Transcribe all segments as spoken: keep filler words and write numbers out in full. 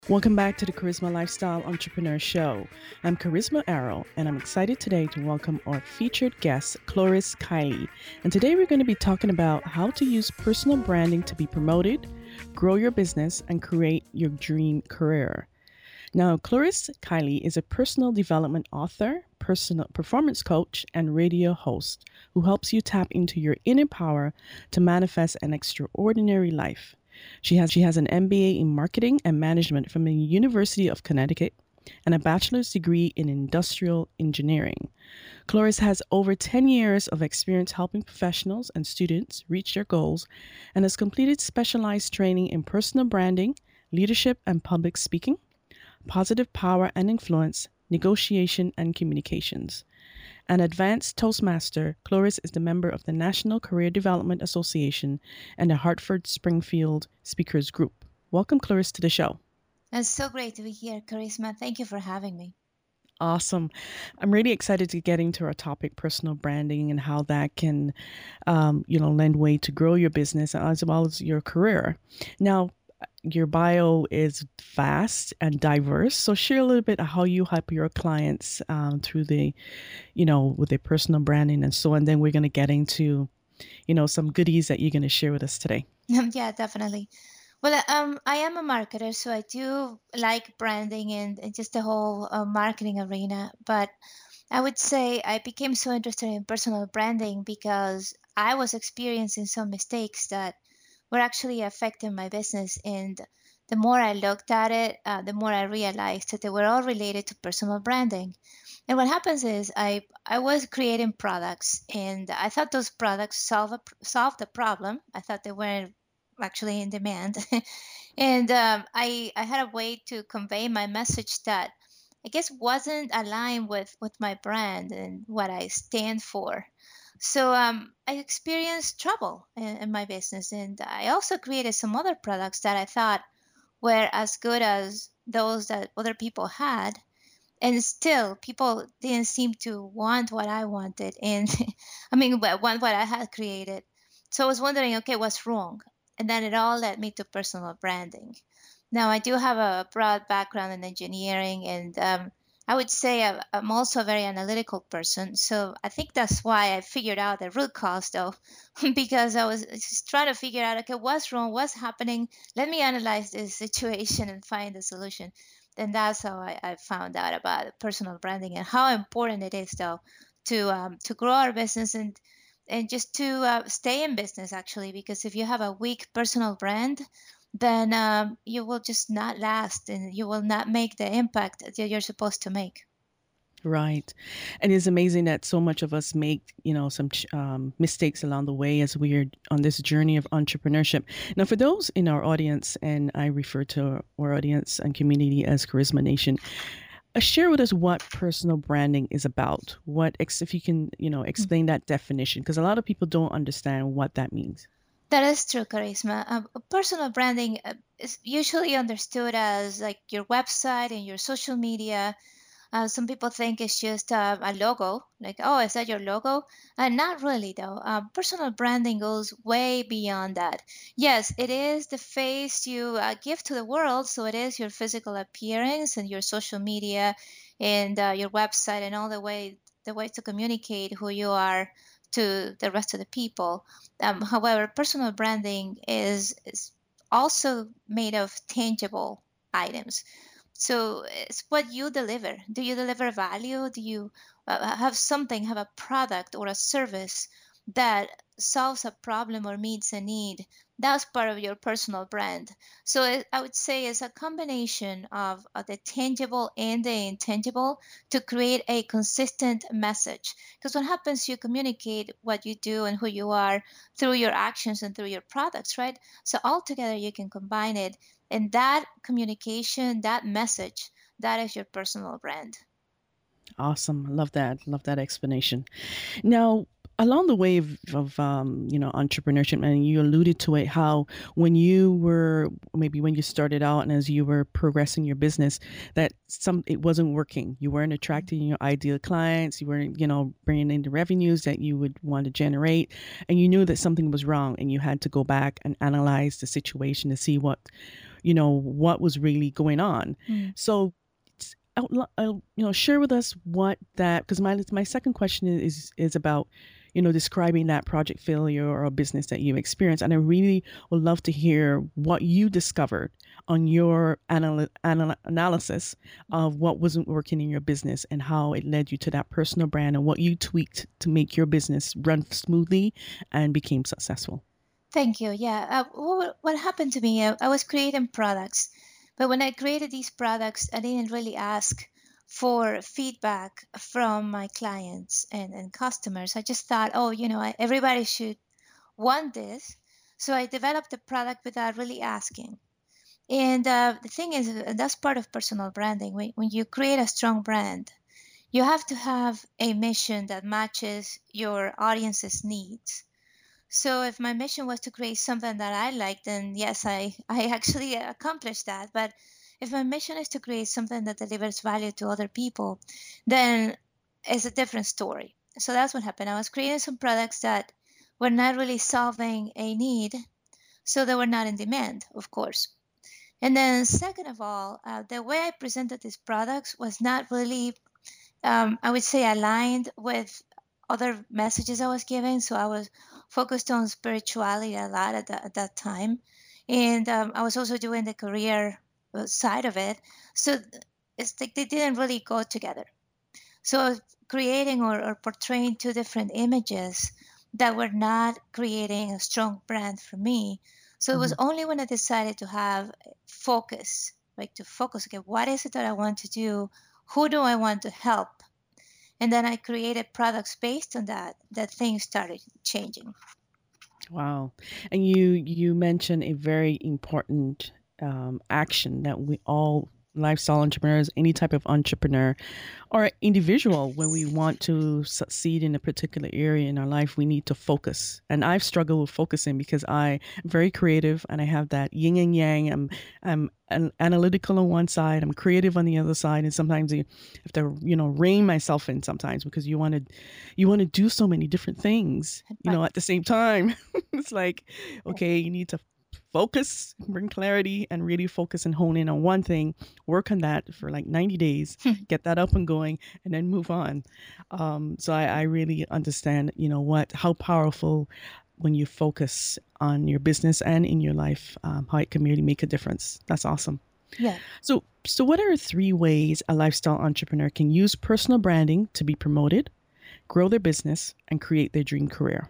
Welcome back to the Charisma Lifestyle Entrepreneur Show. I'm Charisma Arrow, and I'm excited today to welcome our featured guest, Cloris Kiley. And today we're going to be talking about how to use personal branding to be promoted, grow your business, and create your dream career. Now, Cloris Kiley is a personal development author, personal performance coach, and radio host who helps you tap into your inner power to manifest an extraordinary life. She has an M B A in marketing and management from the University of Connecticut and a bachelor's degree in industrial engineering. Cloris has over ten years of experience helping professionals and students reach their goals and has completed specialized training in personal branding, leadership and public speaking, positive power and influence, negotiation and communications. An advanced Toastmaster, Cloris is the member of the National Career Development Association and the Hartford Springfield Speakers Group. Welcome, Cloris, to the show. It's so great to be here, Charisma. Thank you for having me. Awesome. I'm really excited to get into our topic, personal branding, and how that can, um, you know, lend way to grow your business as well as your career. Now, your bio is vast and diverse. So share a little bit of how you help your clients um, through the, you know, with their personal branding and so on. Then we're going to get into, you know, some goodies that you're going to share with us today. Yeah, definitely. Well, um, I am a marketer, so I do like branding and, and just the whole uh, marketing arena. But I would say I became so interested in personal branding because I was experiencing some mistakes that were actually affecting my business. And the more I looked at it, uh, the more I realized that they were all related to personal branding. And what happens is I I was creating products, and I thought those products solve a solved the problem. I thought they weren't actually in demand, and um, I I had a way to convey my message that I guess wasn't aligned with with my brand and what I stand for. So um, I experienced trouble in, in my business, and I also created some other products that I thought were as good as those that other people had, and still people didn't seem to want what I wanted, and I mean wa- want what I had created. So I was wondering, okay, what's wrong? And then it all led me to personal branding. Now I do have a broad background in engineering, and um, I would say I- I'm also a very analytical person. So I think that's why I figured out the root cause, though, because I was just trying to figure out, okay, what's wrong, what's happening. Let me analyze this situation and find the solution. And that's how I, I found out about personal branding and how important it is, though, to um, to grow our business and and just to uh, stay in business, actually, because if you have a weak personal brand, then um, you will just not last and you will not make the impact that you're supposed to make. Right. And it's amazing that so much of us make, you know, some ch- um, mistakes along the way as we are on this journey of entrepreneurship. Now, for those in our audience, and I refer to our audience and community as Charisma Nation, uh, share with us what personal branding is about. What, ex- if you can, you know, Mm. explain that definition, because a lot of people don't understand what that means. That is true, Charisma. Um, personal branding uh, is usually understood as like your website and your social media. Uh, some people think it's just uh, a logo, like, oh, is that your logo? Uh, not really, though. Uh, personal branding goes way beyond that. Yes, it is the face you uh, give to the world. So it is your physical appearance and your social media and uh, your website and all the way the way to communicate who you are to the rest of the people. Um, however, personal branding is, is also made of tangible items. So it's what you deliver. Do you deliver value? Do you uh, have something, have a product or a service that solves a problem or meets a need? That's part of your personal brand. So it, I would say it's a combination of, of the tangible and the intangible to create a consistent message. Because what happens, you communicate what you do and who you are through your actions and through your products, right? So altogether, you can combine it, and that communication, that message, that is your personal brand. Awesome. Love that. Love that explanation. Now, along the way of, of um, you know, entrepreneurship, and you alluded to it, how when you were maybe when you started out and as you were progressing your business, that some it wasn't working. You weren't attracting your ideal clients. You weren't, you know, bringing in the revenues that you would want to generate, and you knew that something was wrong, and you had to go back and analyze the situation to see what you know, what was really going on. Mm. So, s- outli- uh, you know, share with us what that, because my my second question is is about, you know, describing that project failure or a business that you experienced, and I really would love to hear what you discovered on your anal- anal- analysis of what wasn't working in your business and how it led you to that personal brand and what you tweaked to make your business run smoothly and became successful. Thank you. Yeah. Uh, what, what happened to me? I, I was creating products, but when I created these products, I didn't really ask for feedback from my clients and, and customers. I just thought, oh, you know, I, everybody should want this. So I developed the product without really asking. And uh, the thing is, uh, that's part of personal branding. When, when you create a strong brand, you have to have a mission that matches your audience's needs. So if my mission was to create something that I like, then yes, I, I actually accomplished that. But if my mission is to create something that delivers value to other people, then it's a different story. So that's what happened. I was creating some products that were not really solving a need, so they were not in demand, of course. And then, second of all, uh, the way I presented these products was not really, um, I would say, aligned with other messages I was giving. So I was focused on spirituality a lot at, that at that time. And um, I was also doing the career uh, side of it. So th- it's like they didn't really go together. So I was creating or, or portraying two different images that were not creating a strong brand for me. So it was Mhm. only when I decided to have focus, like to focus, okay, what is it that I want to do? Who do I want to help? And then I created products based on that, that things started changing. Wow. And you you mentioned a very important um, action that we all lifestyle entrepreneurs, any type of entrepreneur or individual, when we want to succeed in a particular area in our life, we need to focus. And I've struggled with focusing because I am very creative and I have that yin and yang. I'm I'm an analytical on one side, I'm creative on the other side, and sometimes you have to, you know, rein myself in sometimes because you want to you want to do so many different things, you Right. know, at the same time. It's like, okay, you need to focus, bring clarity, and really focus and hone in on one thing, work on that for like ninety days, get that up and going, and then move on. Um, so I, I really understand, you know, what, how powerful when you focus on your business and in your life, um, how it can really make a difference. That's awesome. Yeah. So, so what are three ways a lifestyle entrepreneur can use personal branding to be promoted, grow their business, and create their dream career?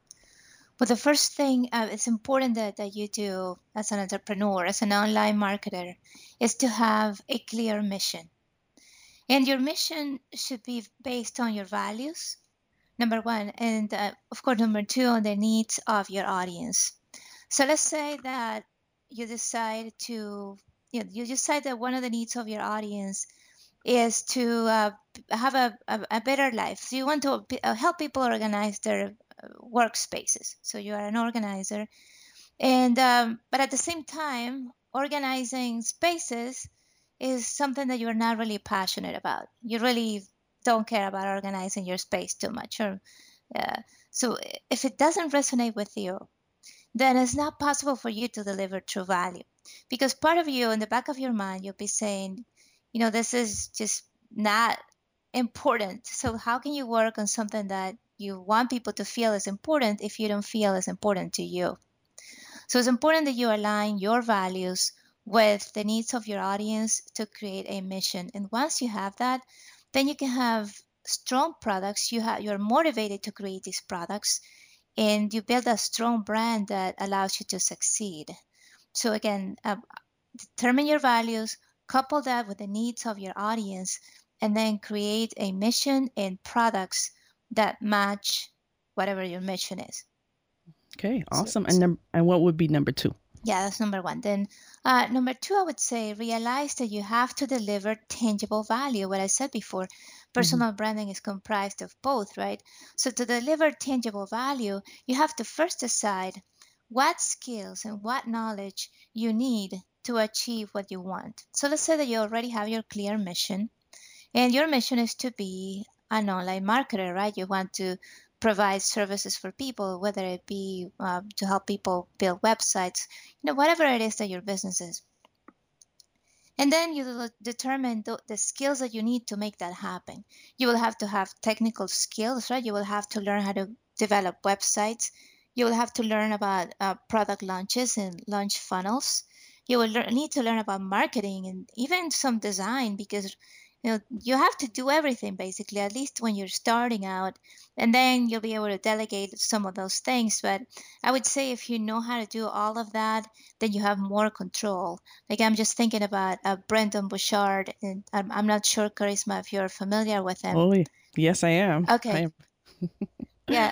But the first thing uh, it's important that, that you do as an entrepreneur, as an online marketer, is to have a clear mission. And your mission should be based on your values, number one, and uh, of course, number two, on the needs of your audience. So let's say that you decide to, you know, you decide that one of the needs of your audience is to uh, have a, a, a better life. So you want to uh, help people organize their uh, workspaces. So you are an organizer, and um, but at the same time, organizing spaces is something that you're not really passionate about. You really don't care about organizing your space too much, or uh, so if it doesn't resonate with you, then it's not possible for you to deliver true value, because part of you in the back of your mind you'll be saying, you know, this is just not important. So how can you work on something that you want people to feel is important if you don't feel is important to you? So it's important that you align your values with the needs of your audience to create a mission. And once you have that, then you can have strong products. You have you're motivated to create these products, and you build a strong brand that allows you to succeed. So again, uh, determine your values, couple that with the needs of your audience, and then create a mission and products that match whatever your mission is. Okay, So, awesome. And num- and what would be number two? yeah, that's number one. Then, uh, number two, I would say realize that you have to deliver tangible value. What I said before, Hmm. personal branding is comprised of both, right? So, to deliver tangible value, you have to first decide what skills and what knowledge you need to achieve what you want. So, let's say that you already have your clear mission, and your mission is to be an online marketer, right? You want to provide services for people, whether it be um, to help people build websites, you know, whatever it is that your business is. And then you will determine the, the skills that you need to make that happen. You will have to have technical skills, right? You will have to learn how to develop websites. You will have to learn about uh, product launches and launch funnels. You will learn, need to learn about marketing and even some design, because you know you have to do everything basically, at least when you're starting out. And then you'll be able to delegate some of those things. But I would say if you know how to do all of that, then you have more control. Like I'm just thinking about uh, Brendan Bouchard, and I'm, I'm not sure, Charisma, if you're familiar with him. Oh, y- yes, I am. I Okay, am. yeah.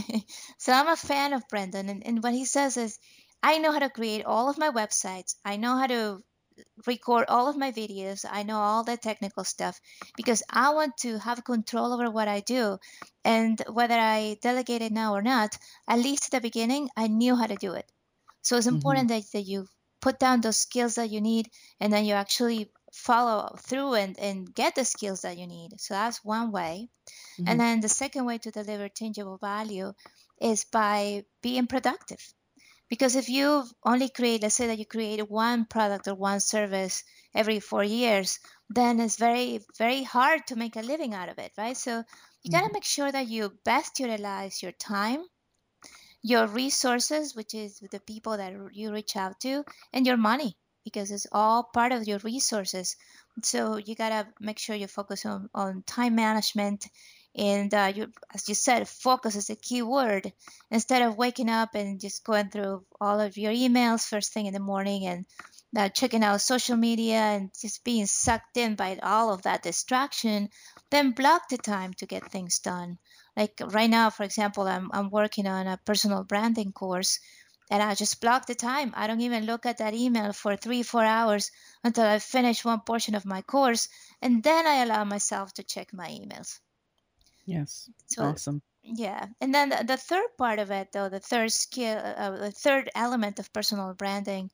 So I'm a fan of Brendan, and, and what he says is, I know how to create all of my websites. I know how to record all of my videos. I know all the technical stuff because I want to have control over what I do. And whether I delegate it now or not, at least at the beginning, I knew how to do it. So it's Hmm. important that, that you put down those skills that you need, and then you actually follow through and, and get the skills that you need. So that's one way. And Hmm. then the second way to deliver tangible value is by being productive. Because if you only create, let's say that you create one product or one service every four years, then it's very, very hard to make a living out of it, right? So you got to Hmm. make sure that you best utilize your time, your resources, which is the people that you reach out to, and your money, because it's all part of your resources. So you gotta make sure you focus on, on time management. And uh, you, as you said, focus is a key word. Instead of waking up and just going through all of your emails first thing in the morning, and uh, checking out social media and just being sucked in by all of that distraction, then block the time to get things done. Like right now, for example, I'm I'm working on a personal branding course, and I just block the time. I don't even look at that email for three, four hours until I finish one portion of my course, and then I allow myself to check my emails. Yes. So Awesome. yeah, and then the, the third part of it, though, the third skill, uh, the third element of personal branding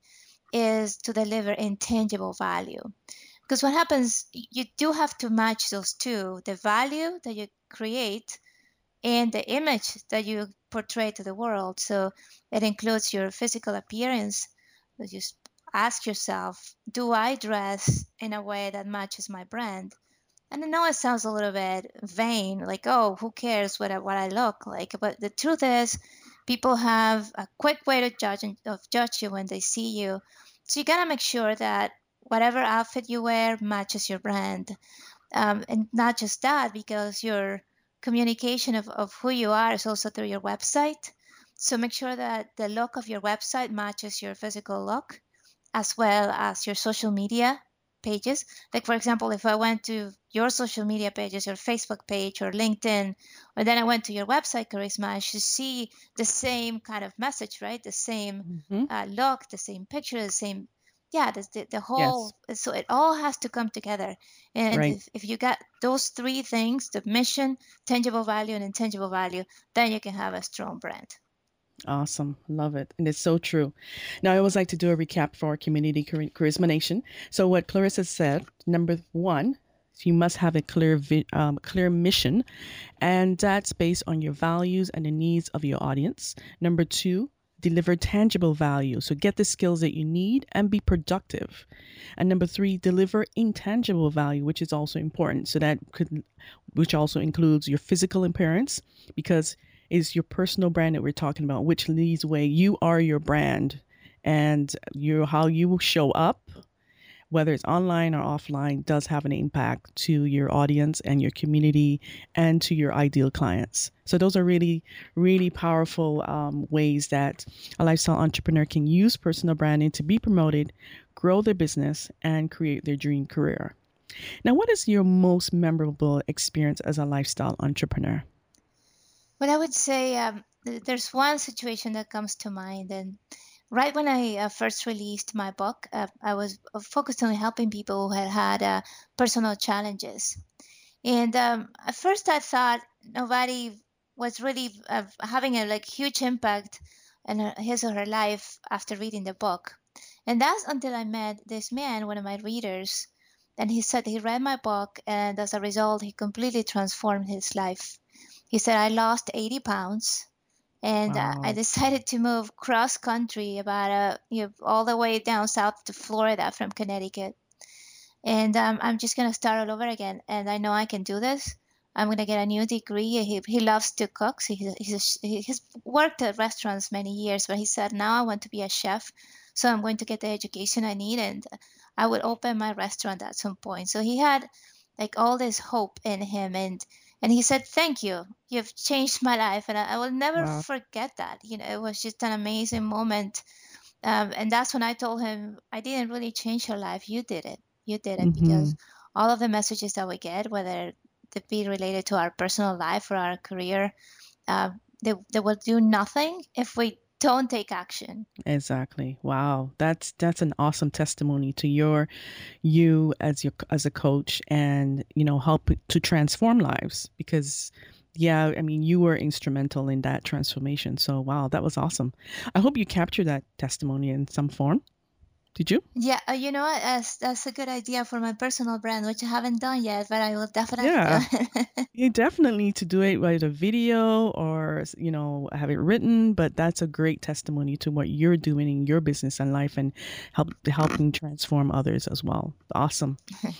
is to deliver intangible value. Because what happens, you do have to match those two, the value that you create and the image that you portray to the world. So it includes your physical appearance. You just ask yourself, do I dress in a way that matches my brand? And I know it sounds a little bit vain, like, oh, who cares what I, what I look like? But the truth is, people have a quick way to judge and- of judge you when they see you. So you gotta make sure that whatever outfit you wear matches your brand. Um, and not just that, because your communication of, of who you are is also through your website. So make sure that the look of your website matches your physical look, as well as your social media pages. Like, for example, if I went to your social media pages, your Facebook page or LinkedIn, or then I went to your website, Charisma, I should see the same kind of message, right? The same Hmm. uh, look, the same picture, the same, yeah, the, the, the Yes. whole, so it all has to come together. And Right. if, if you got those three things, the mission, tangible value, and intangible value, then you can have a strong brand. Awesome. Love it. And it's so true. Now, I always like to do a recap for our community Char- Charisma Nation. So, what Clarissa said, number one, you must have a clear, vi- um, clear mission, and that's based on your values and the needs of your audience. Number two, deliver tangible value. So, get the skills that you need and be productive. And number three, deliver intangible value, which is also important. So, that could, which also includes your physical appearance, because it's your personal brand that we're talking about, which leads way you are your brand, and your how you show up, whether it's online or offline, does have an impact to your audience and your community and to your ideal clients. So those are really, really powerful um, ways that a lifestyle entrepreneur can use personal branding to be promoted, grow their business, and create their dream career. Now, what is your most memorable experience as a lifestyle entrepreneur? But I would say um, th- there's one situation that comes to mind. And right when I uh, first released my book, uh, I was uh, focused on helping people who had had uh, personal challenges. And um, at first, I thought nobody was really uh, having a like huge impact in her, his or her life after reading the book. And that's until I met this man, one of my readers, and he said he read my book, and as a result, he completely transformed his life. He said, I lost eighty pounds, and uh, I Wow. decided to move cross country about uh, you know, all the way down south to Florida from Connecticut. and um, I'm just gonna start all over again. And I know I can do this. I'm gonna get a new degree. He he loves to cook. So he's he's he has worked at restaurants many years, but he said now I want to be a chef. So I'm going to get the education I need, and I would open my restaurant at some point. So he had like all this hope in him, and and he said, "Thank you. You've changed my life," and I, I will never Wow. forget that. You know, it was just an amazing moment, um, and that's when I told him, I didn't really change your life. You did it. You did it Mm-hmm. because all of the messages that we get, whether they be related to our personal life or our career, uh, they, they will do nothing if we don't take action. Exactly. Wow. That's that's an awesome testimony to your you as your as a coach and you know help to transform lives because yeah, I mean you were instrumental in that transformation. So wow, that was awesome. I hope you captured that testimony in some form. Did you? Yeah, uh, you know what? That's, that's a good idea for my personal brand, which I haven't done yet, but I will definitely do Yeah. it. You definitely need to do it with a video or you know have it written, but that's a great testimony to what you're doing in your business and life and help helping transform others as well. Awesome.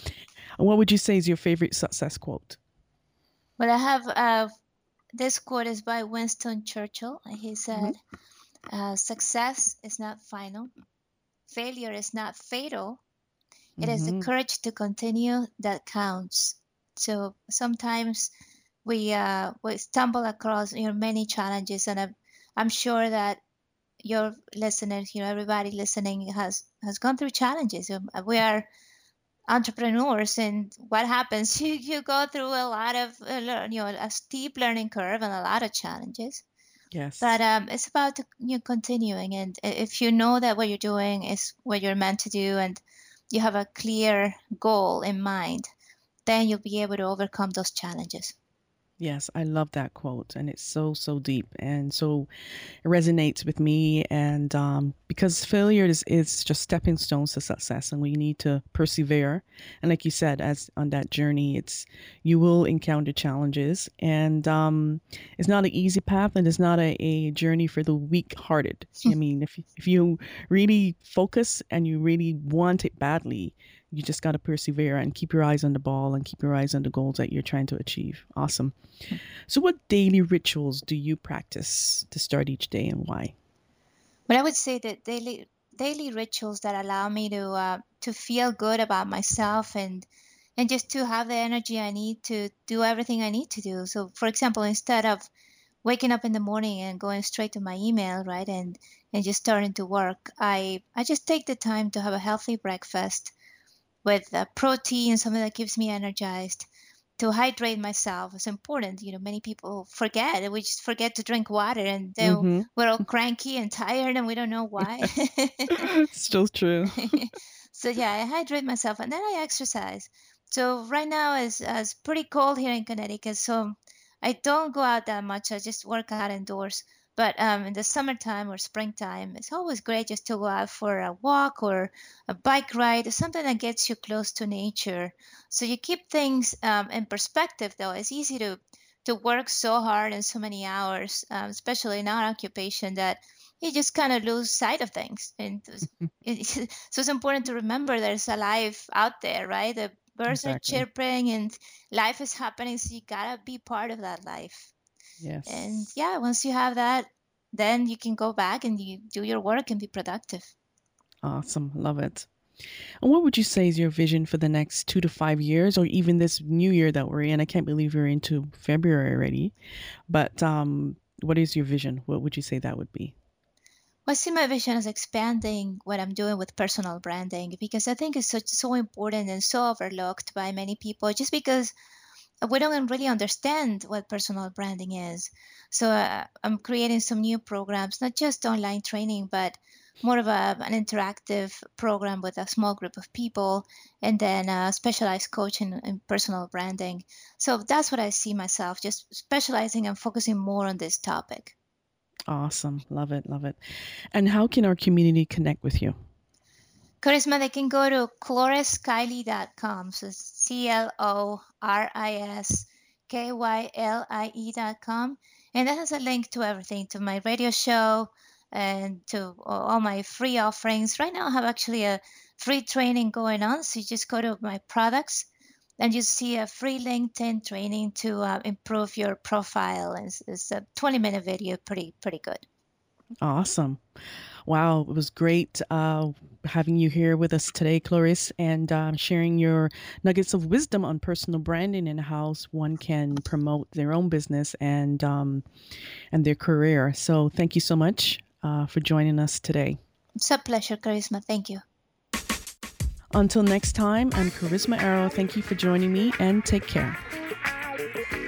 And what would you say is your favorite success quote? But I have uh, this quote is by Winston Churchill. He Hmm. said, uh, "Success is not final. Failure is not fatal. It is the Hmm. courage to continue that counts." So sometimes we uh, we stumble across you know many challenges, and I'm, I'm sure that your listeners, you know, everybody listening has has gone through challenges. Um, We are entrepreneurs, and what happens? You you go through a lot of uh, learn, you know a steep learning curve and a lot of challenges. But Yes. um, it's about you know, continuing, and if you know that what you're doing is what you're meant to do, and you have a clear goal in mind, then you'll be able to overcome those challenges. Yes, I love that quote, and it's so so deep and so it resonates with me. And um, because failure is is just stepping stones to success, and we need to persevere. And like you said, as on that journey, it's you will encounter challenges, and um, it's not an easy path, and it's not a, a journey for the weak-hearted. I mean, if if you really focus and you really want it badly, you just got to persevere and keep your eyes on the ball and keep your eyes on the goals that you're trying to achieve. Awesome. So, what daily rituals do you practice to start each day and why? But I would say that daily daily rituals that allow me to uh, to feel good about myself, and and just to have the energy I need to do everything I need to do. So, for example, instead of waking up in the morning and going straight to my email, right, and and just starting to work, I I just take the time to have a healthy breakfast with uh, protein, something that keeps me energized. To hydrate myself is important. You know, many people forget. We just forget to drink water, and then Mm-hmm. we're all cranky and tired, and we don't know why. Still true. So yeah, I hydrate myself, and then I exercise. So right now is uh, it's pretty cold here in Connecticut, so I don't go out that much. I just work out indoors. But um, in the summertime or springtime, it's always great just to go out for a walk or a bike ride, something that gets you close to nature. So you keep things um, in perspective, though. It's easy to to work so hard and so many hours, um, especially in our occupation, that you just kind of lose sight of things. And it, so it's important to remember there's a life out there, right? The birds are Exactly. chirping and life is happening, so you gotta be part of that life. And Yes. yeah, once you have that, then you can go back and you do your work and be productive. Awesome. Love it. And what would you say is your vision for the next two to five years, or even this new year that we're in? I can't believe we're into February already. But um, what is your vision? What would you say that would be? I see my vision as expanding what I'm doing with personal branding, because I think it's such so important and so overlooked by many people, just because we don't really understand what personal branding is. So uh, I'm creating some new programs, not just online training, but more of a, an interactive program with a small group of people, and then a specialized coach in, in personal branding. So that's what I see myself, just specializing and focusing more on this topic. Awesome. Love it. Love it. And how can our community connect with you? Charisma, they can go to cloris kylie dot com. So C L O R I S K Y L I E dot com. And that has a link to everything, to my radio show and to all my free offerings. Right now, I have actually a free training going on. So you just go to my products and you see a free LinkedIn training to uh, improve your profile. And it's, it's a twenty minute video, pretty, pretty good. Awesome. Wow, it was great uh, having you here with us today, Clarisse, and um, sharing your nuggets of wisdom on personal branding and how one can promote their own business and um, and their career. So thank you so much uh, for joining us today. It's a pleasure, Charisma. Thank you. Until next time, I'm Charisma Arrow. Thank you for joining me and take care.